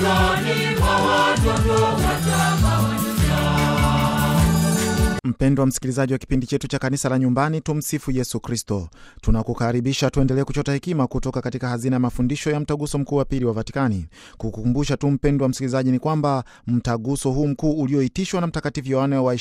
miongoni mwa watoto wachanga wa dunia. Mpendwa msikilizaji wa kipindi chetu cha Kanisa la Nyumbani, tumsifu Yesu Kristo. Tunakukaribisha tuendelee kuchota hekima kutoka katika hazina ya mafundisho ya Mtaguso Mkuu wa Pili wa Vatikani. Kukukumbusha tu mpendwa msikilizaji ni kwamba mtaguso huu mkuu ulioitishwa na Mtakatifu Yohane wa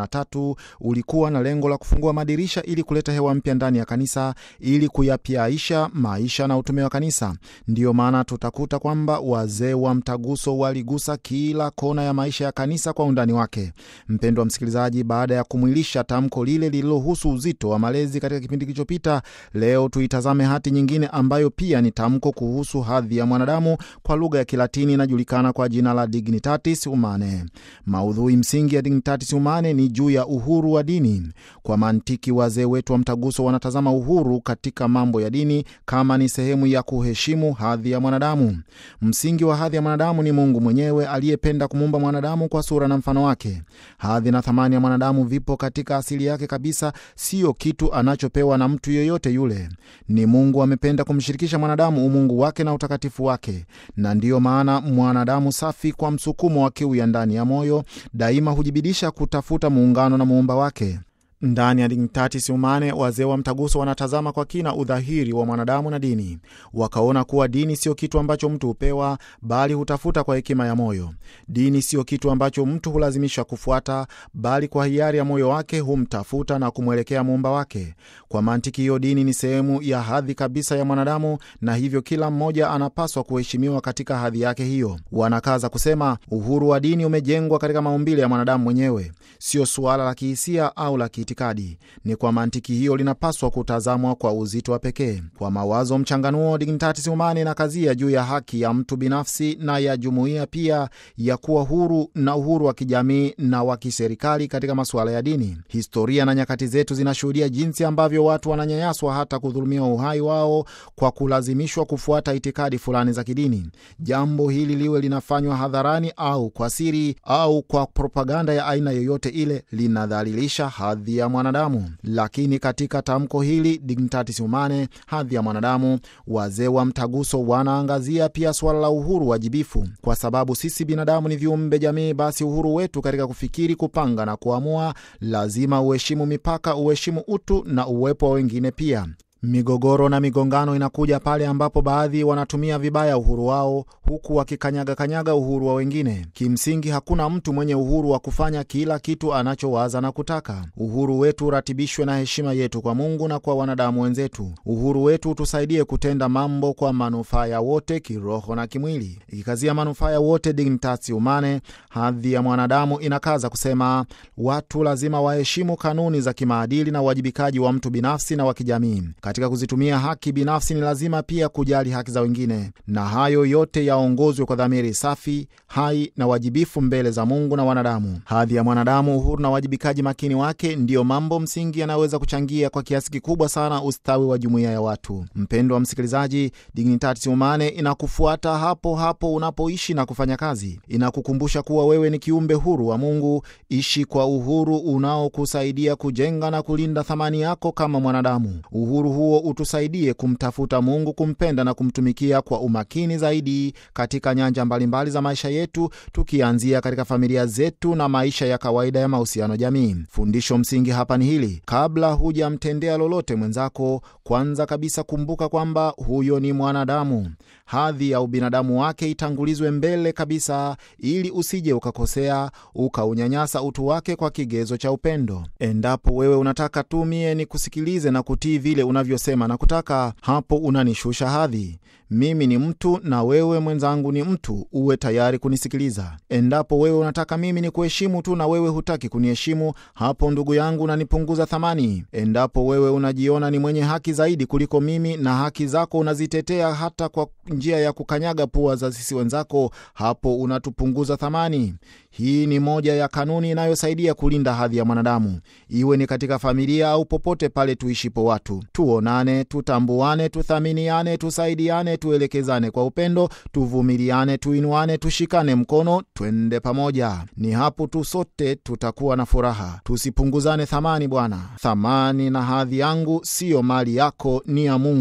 23 ulikuwa na lengo la kufungua madirisha ili kuleta hewa mpya ndani ya kanisa, ili kuyapiaisha maisha na utume wa kanisa. Ndiyo maana tutakuta kwamba wazee wa mtaguso waligusa kila kona ya maisha ya kanisa kwa undani wake. Mpendwa msikilizaji, baada ya kumwilisha tamko lile lililohusu uzito wa malezi katika kipindi kilichopita, leo tuitazame hati nyingine ambayo pia ni tamko kuhusu hadhi ya mwanadamu. Kwa lugha ya Kilatini inajulikana kwa jina la Dignitatis Humanae. Maudhui msingi ya Dignitatis Humanae ni juu ya uhuru wa dini. Kwa mantiki, wazee wetu wa mtaguso wanatazama uhuru katika mambo ya dini kama ni sehemu ya kuheshimu hadhi ya mwanadamu. Msingi wa hadhi ya mwanadamu ni Mungu mwenyewe aliyependa kumuumba mwanadamu kwa sura na mfano wake. Hadhi na thamani ya mwanadamu vipo katika asili yake kabisa, sio kitu anachopewa na mtu yoyote yule. Ni Mungu amependa kumshirikisha mwanadamu umungu wake na utakatifu wake, na ndiyo maana mwanadamu safi kwa msukumo wa kiu ya ndani ya moyo daima hujibidisha kutafuta muungano na muumba wake. Ndani ya Dignitatis Humanae, wazee wa mtaguso wanatazama kwa kina udhahiri wa mwanadamu na dini. Wakaona kuwa dini sio kitu ambacho mtu hupewa, bali hutafuta kwa hekima ya moyo. Dini sio kitu ambacho mtu hulazimishwa kufuata, bali kwa hiari ya moyo wake humtafuta na kumwelekea muumba wake. Kwa mantiki hiyo, dini ni sehemu ya hadhi kabisa ya mwanadamu, na hivyo kila mmoja anapaswa kuheshimiwa katika hadhi yake hiyo. Wanakaza kusema uhuru wa dini umejengwa katika maumbile ya mwanadamu mwenyewe, sio suala la kihisia au la itikadi. Ni kwa mantiki hiyo linapaswa kutazamwa kwa uzito wa pekee. Kwa mawazo mchanganuo, Dignitatis Humanae inakazia juu ya haki ya mtu binafsi na ya jumuiya pia ya kuwa huru, na uhuru wa kijamii na wa kiserikali katika masuala ya dini. Historia na nyakati zetu zinashuhudia jinsi ambavyo watu wananyanyaswa hata kudhulumiwa uhai wao kwa kulazimishwa kufuata itikadi fulani za kidini. Jambo hili liwe linafanywa hadharani au kwa siri au kwa propaganda ya aina yoyote ile, linadhalilisha hadhi ya mwanadamu. Lakini katika tamko hili Dignitatis Humanae, hadhi ya mwanadamu, wazee wa mtaguso wanaangazia pia swala la uhuru wajibifu. Kwa sababu sisi binadamu ni viumbe jamii, basi uhuru wetu katika kufikiri, kupanga na kuamua lazima uheshimu mipaka, uheshimu utu na uwepo wa wengine pia. Migogoro na migongano inakuja pale ambapo baadhi wanatumia vibaya uhuru wao huku wakikanyaga uhuru wa wengine. Kimsingi hakuna mtu mwenye uhuru wa kufanya kila kitu anachowaza na kutaka. Uhuru wetu uratibishwe na heshima yetu kwa Mungu na kwa wanadamu wenzetu. Uhuru wetu utusaidie kutenda mambo kwa manufaa ya wote kiroho na kimwili. Ikikazia manufaa ya wote, Dignitatis Humanae, hadhi ya mwanadamu, inakaza kusema watu lazima waheshimu kanuni za kimaadili na uwajibikaji wa mtu binafsi na wa kijamii. Katika kuzitumia haki binafsi ni lazima pia kujali haki za wengine, na hayo yote yaongozwe kwa dhamiri safi, hai na wajibifu mbele za Mungu na wanadamu. Hadhi ya mwanadamu, uhuru na wajibikaji makini wake ndiyo mambo msingi yanaweza kuchangia kwa kiasi kikubwa sana ustawi wa jumuiya ya watu. Mpendwa wa msikilizaji, Dignitatis Humanae inakufuata hapo hapo unapoishi na kufanya kazi. Inakukumbusha kuwa wewe ni kiumbe huru wa Mungu. Ishi kwa uhuru unaokusaidia kujenga na kulinda thamani yako kama mwanadamu. Uhuru huo utusaidie kumtafuta Mungu, kumpenda na kumtumikia kwa umakini zaidi katika nyanja mbalimbali za maisha yetu, tukianzia katika familia zetu na maisha ya kawaida ya mahusiano jamii. Fundisho msingi hapa ni hili: kabla hujamtendea lolote mwenzako, kwanza kabisa kumbuka kwamba huyo ni mwanadamu. Hadhi ya ubinadamu wake itangulizwe mbele kabisa, ili usije ukakosea ukaunyanyasa utu wake kwa kigezo cha upendo. Endapo wewe unataka tu mie ni kusikilize na kutii vile unavyosema na kutaka, hapo unanishusha hadhi. Mimi ni mtu na wewe mwenzangu ni mtu, uwe tayari kunisikiliza. Endapo wewe unataka mimi ni kuheshimu tu na wewe hutaki kuniheshimu, hapo ndugu yangu unanipunguza thamani. Endapo wewe unajiona ni mwenye haki zaidi kuliko mimi na haki zako unazitetea hata kwa njia ya kukanyaga pua za sisi wenzako, hapo unatupunguza thamani. Hii ni moja ya kanuni inayosaidia kulinda hadhi ya mwanadamu, iwe ni katika familia au popote pale tuishipo watu. Tuonane, tutambuane, tuthaminiane, tusaidiane, tuelekezane kwa upendo, tuvumiliane, tuinuane, tushikane mkono, twende pamoja. Ni hapo tu sote tutakuwa na furaha. Tusipunguzane thamani bwana. Thamani na hadhi yangu siyo mali yako, ni ya Mungu.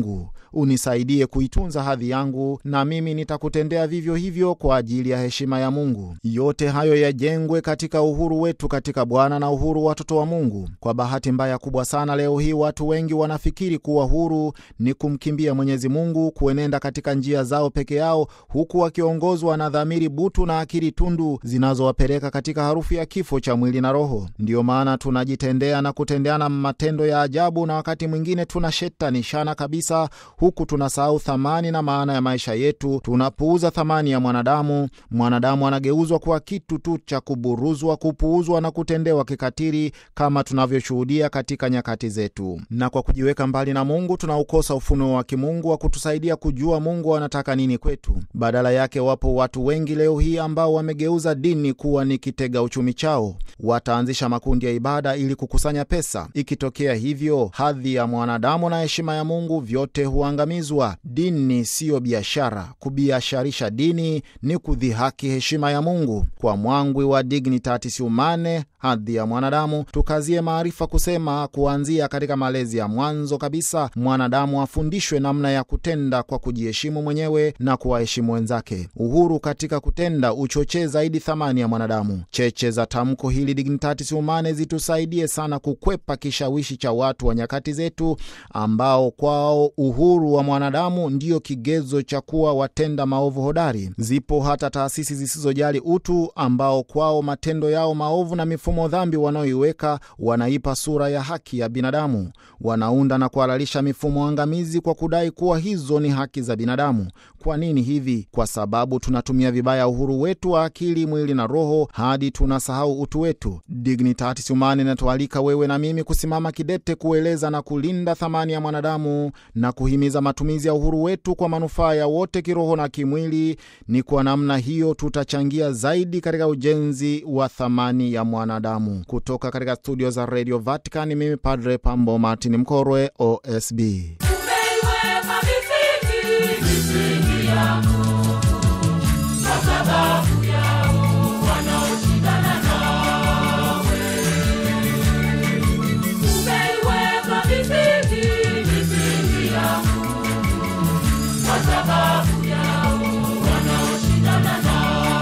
unisaidie kuitunza hadhi yangu, na mimi nitakutendea vivyo hivyo kwa ajili ya heshima ya Mungu. Yote hayo yajengwe katika uhuru wetu katika Bwana na uhuru wa watoto wa Mungu. Kwa bahati mbaya kubwa sana, leo hii watu wengi wanafikiri kuwa huru ni kumkimbia Mwenyezi Mungu, kuenenda katika njia zao peke yao, huku wakiongozwa na dhamiri butu na akili tundu zinazowapeleka katika harufu ya kifo cha mwili na roho. Ndiyo maana tunajitendea na kutendeana matendo ya ajabu, na wakati mwingine tunashetanishana kabisa, huku tunasahau thamani na maana ya maisha yetu. Tunapuuza thamani ya mwanadamu. Mwanadamu anageuzwa kuwa kitu tu cha kuburuzwa, kupuuzwa na kutendewa kikatili, kama tunavyoshuhudia katika nyakati zetu. Na kwa kujiweka mbali na Mungu, tunaukosa ufunuo wa kimungu wa kutusaidia kujua Mungu anataka nini kwetu. Badala yake, wapo watu wengi leo hii ambao wamegeuza dini kuwa ni kitega uchumi chao. Wataanzisha makundi ya ibada ili kukusanya pesa. Ikitokea hivyo, hadhi ya mwanadamu na heshima ya Mungu vyote huangamizwa. Dini siyo biashara. Kubiasharisha dini ni kudhihaki heshima ya Mungu. Kwa mwangwi wa Dignitatis Humanae, hadhi ya mwanadamu, tukazie maarifa kusema, kuanzia katika malezi ya mwanzo kabisa, mwanadamu afundishwe namna ya kutenda kwa kujiheshimu mwenyewe na kuwaheshimu wenzake. Uhuru katika kutenda uchochee zaidi thamani ya mwanadamu. Cheche za tamko hili Dignitatis Humanae zitusaidie sana kukwepa kishawishi cha watu wa nyakati zetu, ambao kwao uhuru wa mwanadamu ndiyo kigezo cha kuwa watenda maovu hodari. Zipo hata taasisi zisizojali utu, ambao kwao matendo yao maovu na mifumo dhambi wanaoiweka wanaipa sura ya haki ya binadamu. Wanaunda na kuhalalisha mifumo angamizi kwa kudai kuwa hizo ni haki za binadamu. Kwa nini hivi? Kwa sababu tunatumia vibaya uhuru wetu wa akili, mwili na roho, hadi tunasahau utu wetu. Dignitatis Humanae inatualika wewe na mimi kusimama kidete kueleza na kulinda thamani ya mwanadamu na kuhimiza matumizi ya uhuru wetu kwa manufaa ya wote kiroho na kimwili. Ni kwa namna hiyo tutachangia zaidi katika ujenzi wa thamani ya mwanadamu. Kutoka katika studio za Radio Vatican, mimi Padre Pambo Martin Mkorwe, OSB. Umeiweka misingi yako kwa sababu yao wanaoshindana nawe. Umeiweka misingi yako kwa sababu yao wanaoshindana nawe.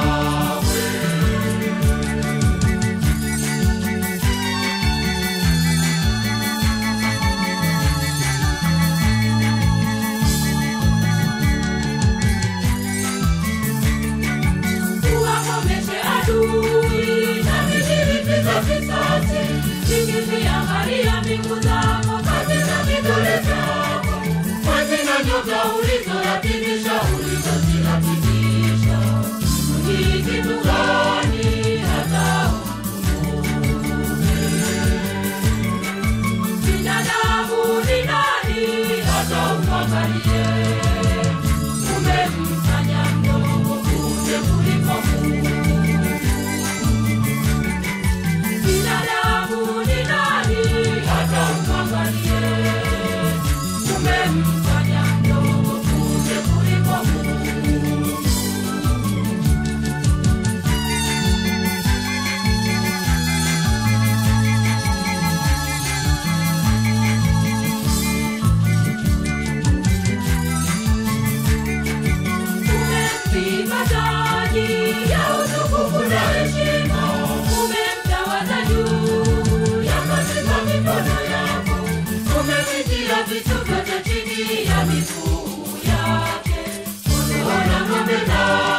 Nikiziangalia mbingu zako, kazi za vidole vyako, kazi na nyota ulizoyapindisha, ulizozilakitisha. Ni kitu gani hata ukumbuke? Binadamu ni nani hata umwangalie? Umemfanya mdogo kunde kuliko Mungu. Binadamu ni nani hata umwangalie? Umemfanya mdogo kunde kuliko Mungu. Umempiga taji ya utukufu na heshima. Umemtawaza juu ya kazi za mikono yako. Umevitia vitu vyote chini ya miguu yake. Unaona ng'ombe